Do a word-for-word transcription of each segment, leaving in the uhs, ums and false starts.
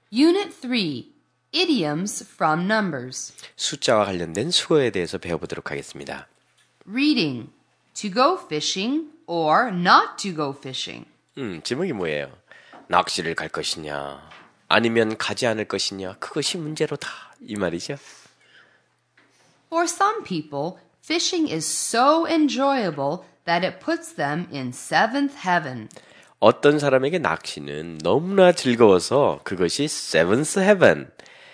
Unit three, Idioms from Numbers. 숫자와 관련된 수어에 대해서 배워보도록 하겠습니다. Reading, to go fishing or not to go fishing. 음, 제목이 뭐예요? 낚시를 갈 것이냐, 아니면 가지 않을 것이냐, 그것이 문제로다. 이 말이죠. For some people, fishing is so enjoyable that it puts them in seventh heaven. 어떤 사람에게 낚시는 너무나 즐거워서 그것이 seventh heaven,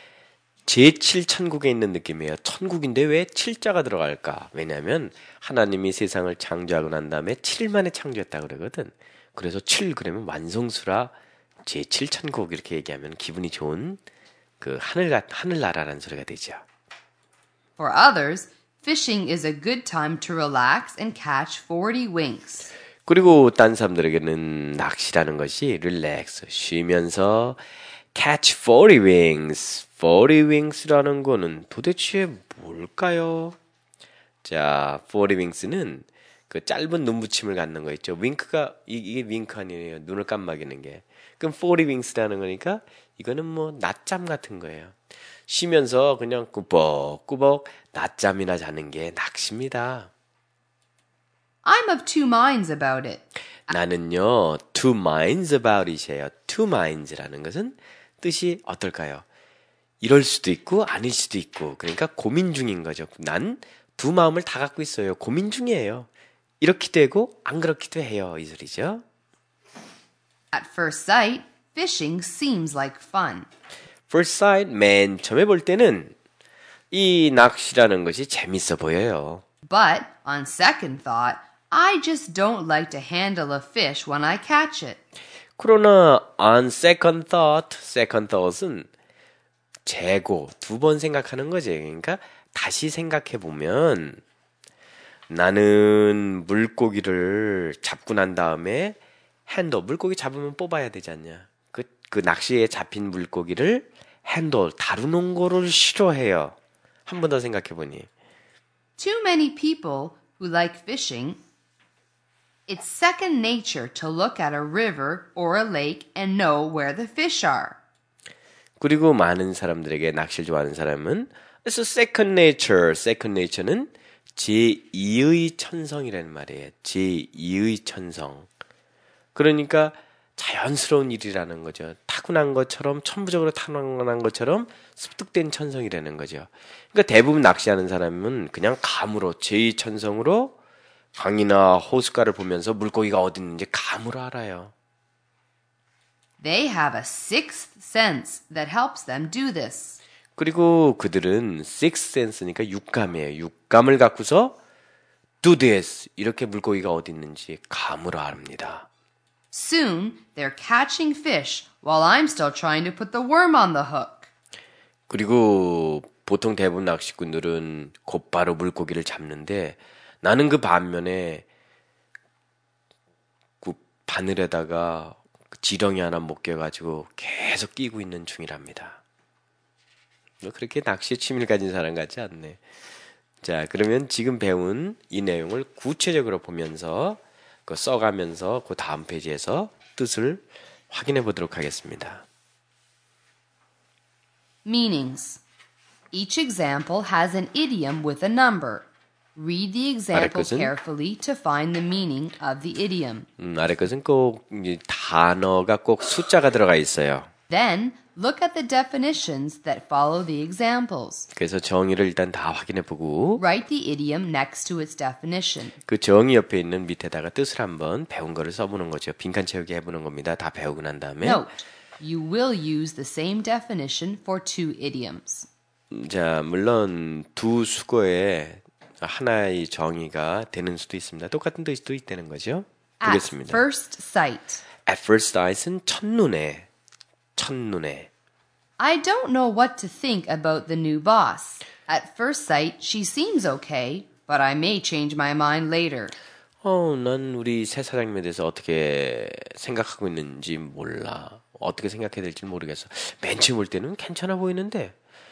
제칠 천국에 있는 느낌이에요. 천국인데 왜 칠자가 들어갈까? 왜냐하면 하나님이 세상을 창조하고 난 다음에 칠 일 만에 창조했다 그러거든. 그래서 칠 그러면 완성수라 제칠 천국 이렇게 얘기하면 기분이 좋은 그 하늘 하늘나라라는 소리가 되죠. For others, fishing is a good time to relax and catch forty winks. 그리고 딴 사람들에게는 낚시라는 것이 릴렉스, 쉬면서 catch forty wings. forty wings라는 거는 도대체 뭘까요? 자, forty wings는 그 짧은 눈붙임을 갖는 거 있죠. 윙크가 이게 윙크 아니에요. 눈을 깜빡이는 게. 그럼 forty wings라는 거니까 이거는 뭐 낮잠 같은 거예요. 쉬면서 그냥 꾸벅꾸벅 낮잠이나 자는 게 낚시입니다. I'm of two minds about it. 나는요, two minds about it이에요. two minds라는 것은 뜻이 어떨까요? 이럴 수도 있고 아닐 수도 있고, 그러니까 고민 중인 거죠. 난 두 마음을 다 갖고 있어요. 고민 중이에요. 이렇기도 하고 안 그렇기도 해요. 이 소리죠. At first sight, fishing seems like fun. First sight, 맨 처음에 볼 때는 이 낚시라는 것이 재밌어 보여요. But on second thought, I just don't like to handle a fish when I catch it. 그러나 on second thought, second thought은 재고, 두 번 생각하는 거지. 그러니까 다시 생각해 보면 나는 물고기를 잡고 난 다음에 핸들, 물고기 잡으면 뽑아야 되지 않냐. 그, 그 낚시에 잡힌 물고기를 핸들, 다루는 거를 싫어해요. 한 번 더 생각해 보니. Too many people who like fishing, it's second nature to look at a river or a lake and know where the fish are. 그리고 많은 사람들에게 낚시를 좋아하는 사람은 it's a second nature. second nature는 제이의 천성이라는 말이에요. 제이의 천성. 그러니까 자연스러운 일이라는 거죠. 타고난 것처럼, 천부적으로 타고난 것처럼 습득된 천성이라는 거죠. 그러니까 대부분 낚시하는 사람은 그냥 감으로, 제이 천성으로 강이나 호숫가를 보면서 물고기가 어디 있는지 감으로 알아요. They have a sixth sense that helps them do this. 그리고 그들은 sixth sense니까 육감이에요. 육감을 갖고서 do this, 이렇게 물고기가 어디 있는지 감으로 압니다. Soon, they're catching fish while I'm still trying to put the worm on the hook. 그리고 보통 대부분 낚시꾼들은 곧바로 물고기를 잡는데 나는 그 반면에 그 바늘에다가 지렁이 하나 못 껴가지고 계속 끼고 있는 중이랍니다. 그렇게 낚시에 취미를 가진 사람 같지 않네. 자, 그러면 지금 배운 이 내용을 구체적으로 보면서 그 써가면서 그 다음 페이지에서 뜻을 확인해 보도록 하겠습니다. Meanings. Each example has an idiom with a number. Read the example 것은? carefully to find the meaning of the idiom. 음, 아래 것은 꼭 이제 단어가 꼭 숫자가 들어가 있어요. Then, look at the definitions that follow the examples. 그래서 정의를 일단 다 확인해 보고 Write the idiom next to its definition. 그 정의 옆에 있는 밑에다가 뜻을 한번 배운 거를 써보는 거죠. 빈칸 채우기 해보는 겁니다. 다 배우고 난 다음에. Note, you will use the same definition for two idioms. 자, 물론 두 수거에 하나의 정의가 되는 수도 있습니다. 똑같은 뜻도 있다는 거죠. At 보겠습니다. first sight. At first sight은 첫눈에, 첫눈에. I don't know what to think about the new boss. At first sight, she seems okay, but I may change my mind later. 어, 난 우리 새 사장님에 대해서 어떻게 생각하고 있는지 몰라. 어떻게 생각해야 될지 모르겠어. 맨 처음 볼 때는 괜찮아 보이는데,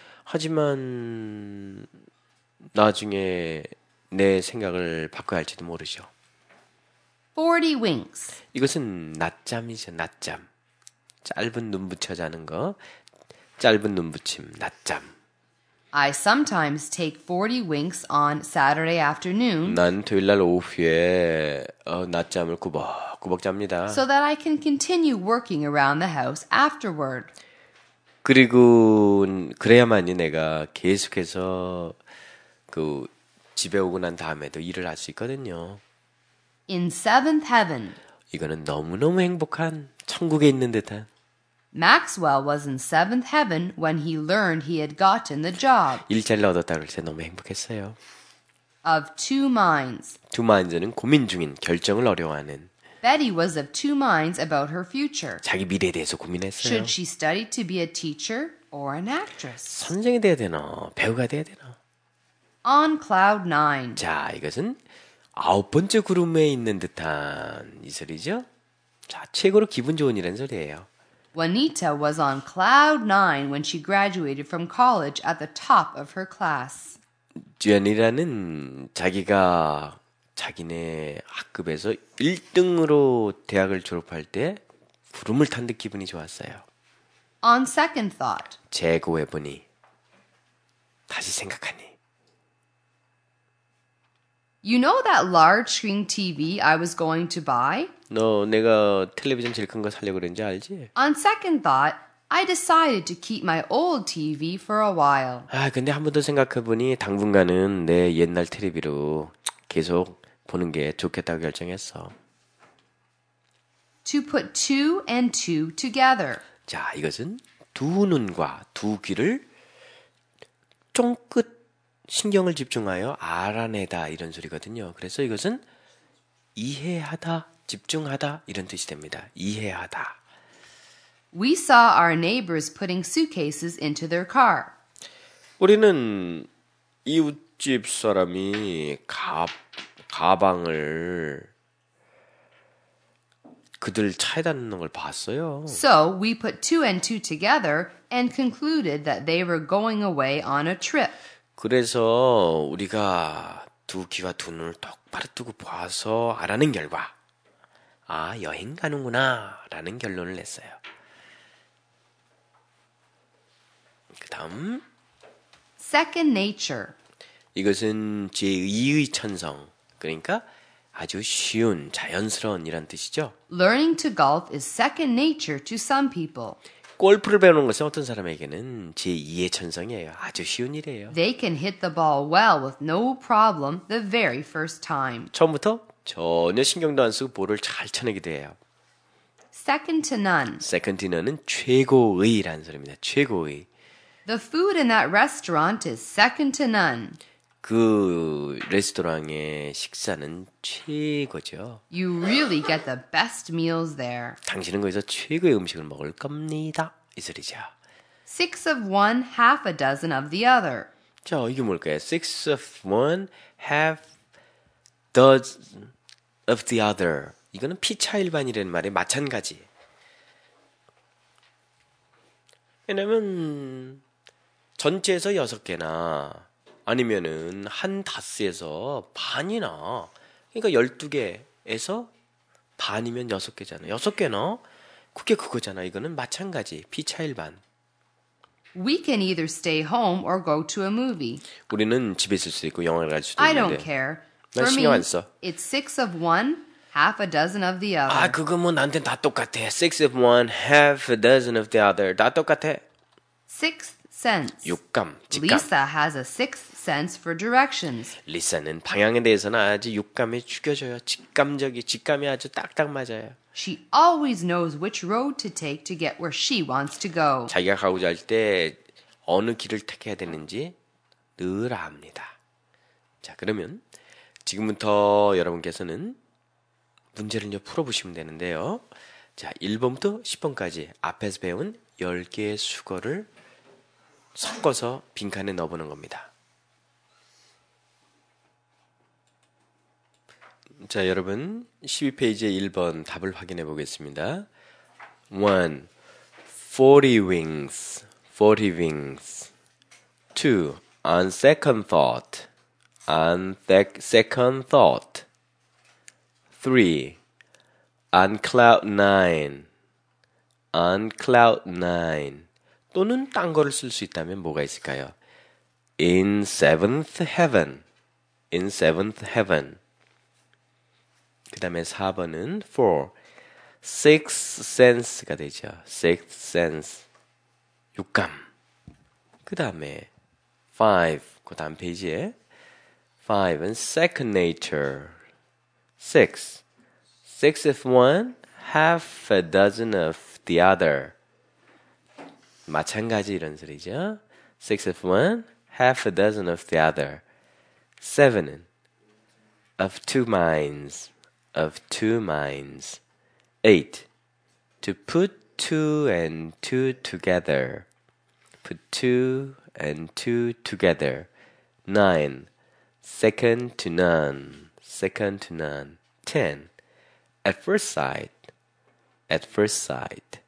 하지만 나중에 내 생각을 바꿔야 할지도 모르죠. forty winks. 이것은 낮잠이죠, 낮잠. 짧은 눈 붙여 자는 거. 짧은 눈 붙임, 낮잠. I sometimes take forty winks on Saturday afternoon 난 토요일 날 오후에 어, 낮잠을 꾸벅꾸벅 잡니다. so that I can continue working around the house afterward. 그리고 그래야만이 내가 계속해서 그 집에 오고 난 다음에도 일을 할 수 있거든요. In seventh heaven, 이거는 너무너무 행복한 천국에 있는 듯한. Maxwell was in seventh heaven when he learned he had gotten the job 일자리를 얻었다 그럴 때 너무 행복했어요. of two minds. 두 마인드는 고민 중인, 결정을 어려워하는. Betty was of two minds about her future. 자기 미래에 대해서 고민했어요. Should she study to be a teacher or an actress? 선생이 돼야 되나, 배우가 돼야 되나. On cloud nine, 자, 이것은 아홉 번째 구름에 있는 듯한 이 소리죠. 자, 최고로 기분 좋은 이라는 소리예요. Juanita was on cloud nine when she graduated from college at the top of her class. 쥐안이라는 자기가 자기네 학급에서 일 등으로 대학을 졸업할 때 구름을 탄 듯 기분이 좋았어요. On second thought, 재고해보니, 다시 생각하니. you know that large screen T V I was going to buy? 너 내가 텔레비전 제일 큰 거 사려고 그랬는지 알지? On second thought, I decided to keep my old T V for a while. 아, 근데 한 번 더 생각해보니 당분간은 내 옛날 텔레비로 계속 보는 게 좋겠다고 결정했어. To put two and two together. 자, 이것은 두 눈과 두 귀를 쫑긋 신경을 집중하여 알아내다 이런 소리거든요. 그래서 이것은 이해하다, 집중하다 이런 뜻이 됩니다. 이해하다. We saw our neighbors putting suitcases into their car. 우리는 이웃집 사람이 가, 가방을 그들 차에다 넣는 걸 봤어요. So we put two and two together and concluded that they were going away on a trip. 그래서 우리가 두 귀와 두 눈을 똑바로 뜨고 봐서 알아낸 결과, 아, 여행 가는구나 라는 결론을 냈어요. 그 다음, Second nature. 이것은 제이의 천성, 그러니까 아주 쉬운, 자연스러운 이란 뜻이죠. Learning to golf is second nature to some people. 골프를 배우는 것은 어떤 사람에게는 제이의 천성이에요. 아주 쉬운 일이에요. They can hit the ball well with no problem the very first time. 처음부터 전혀 신경도 안 쓰고 볼을 잘 쳐내기도 해요. Second to none. 세컨드 디너는 최고의라는 소리입니다. 최고의. The food in that restaurant is second to none. 그 레스토랑의 식사는 최고죠. You really get the best meals there. 당신은 거기서 최고의 음식을 먹을 겁니다. 이 소리죠. Six of one, half a dozen of the other. 자, 이게 뭘까요? Six of one, half dozen of the other. 이거는 피차일반이라는 말에 마찬가지. 왜냐면 전체에서 여섯 개나 아니면은 한 다스에서 반이나, 그러니까 열두 개에서 반이면 여섯 개잖아. 여섯 개나? 그게 그거잖아. 이거는 마찬가지. 피차일반. We can either stay home or go to a movie. 우리는 집에 있을 수도 있고 영화를 갈 수도 I 있는데. don't care. 난 For me, 신경 안 써. it's six of one, half a dozen of the other. 아, 그거 뭐 나한테 다 똑같아. Six of one, half a dozen of the other. 다 똑같아. Sixth sense. 육감, 직감. Lisa has a sixth sense for directions. 리사는 방향에 대해서는 아주 육감에 죽여줘요. 직감적이, 직감이 아주 딱딱 맞아요. She always knows which road to take to get where she wants to go. 자기가 가고자 할 때 어느 길을 택해야 되는지 늘 압니다. 자, 그러면 지금부터 여러분께서는 문제를 이제 풀어보시면 되는데요. 자, 일 번부터 십 번까지 앞에서 배운 열 개의 수거를 섞어서 빈칸에 넣어보는 겁니다. 자, 여러분 십이 페이지의 일 번 답을 확인해 보겠습니다. one. forty wings. forty wings. two. On second thought. On th- second thought. three. On cloud nine. On cloud nine. 또는 딴 거를 쓸 수 있다면 뭐가 있을까요? In seventh heaven. In seventh heaven. 그 다음에 사 번은 four. Sixth sense가 되죠. Sixth sense. 육감. 그 다음에 five. 그 다음 페이지에 five은 second nature. six. Six of one, half a dozen of the other. 마찬가지 이런 소리죠. Six of one, half a dozen of the other. seven은 of two minds. Of two minds. eight. To put two and two together. Put two and two together. nine. Second to none. Second to none. ten. At first sight. At first sight.